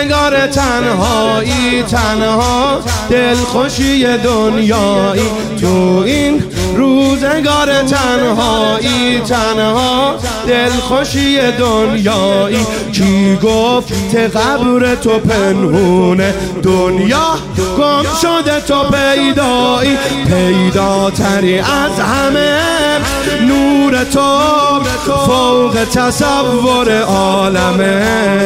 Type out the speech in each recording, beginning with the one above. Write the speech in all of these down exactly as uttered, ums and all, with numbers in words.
روزگار تنهایی، تنها دلخوشی دنیایی. تو این روزگار تنهایی، تنها دلخوشی دنیایی. کی گفت قبر تو پنهونه، دنیا گم شده تو پیدایی. پیداتری از همه نور تو، فوق تصور عالمه.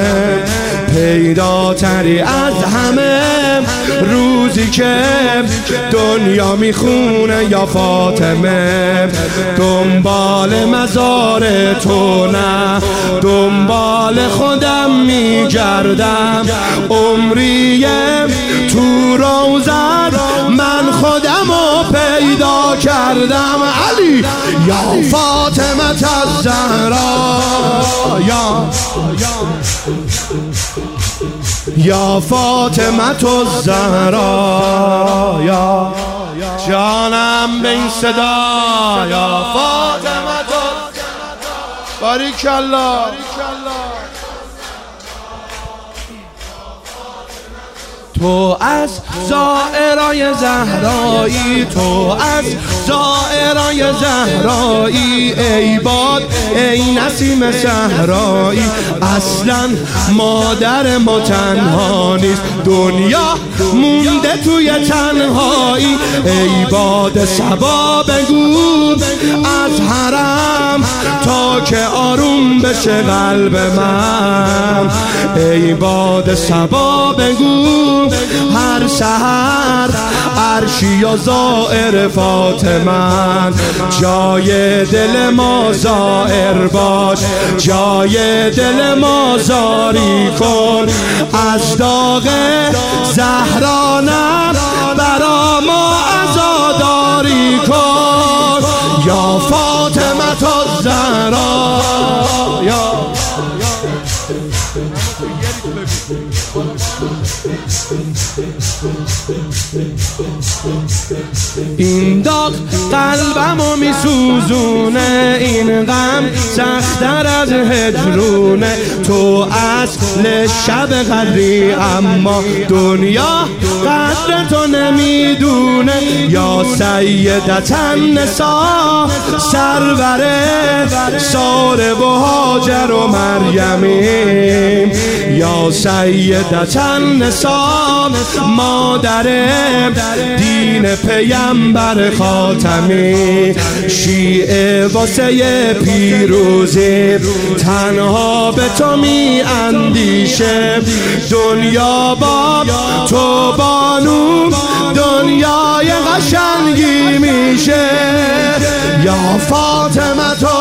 پیداتری از همه روزی که دنیا میخونه یا فاطمه. دنبال مزار تو نه، دنبال خودم میگردم. عمریه تو روزت من خودمو پیدا کردم. علی یا فاطمه الزهرا، یا یا فاطمه الزهرا، یا جانم به این صدا، یا فاطمه الزهرا. باریکالله. تو از زائرای زهرایی، تو از زائرای زهرایی. ای باد ای نسیم صحرایی، اصلا مادر ما تنها نیست، دنیا مونده توی تنهایی. ای باد صبا بگو از حرم تا که آروم بشه قلب من. ای باد صبا بگو هر سحر عرشی و زائر فاطمه. جای دل ما زائر باش، جای دل ما زاری کن. از داغ زهرا نه برا ما عزاداری کن. یا فاطمه الزهرا، یا این داغ قلبمو میسوزونه، این غم سخت‌تر از هجرونه. تو اصل شب قدری اما دنیا قدر تو نمیدونه. یا سیدت النساء، سروره ساره و هاجر و مریمی. یا سیدت النساء، مادر دین پیامبر خاتمی. شیعه واسه پیروزی تنها به تو می اندیشه. دنیا با تو بانو دنیای قشنگی میشه. یا فاطمه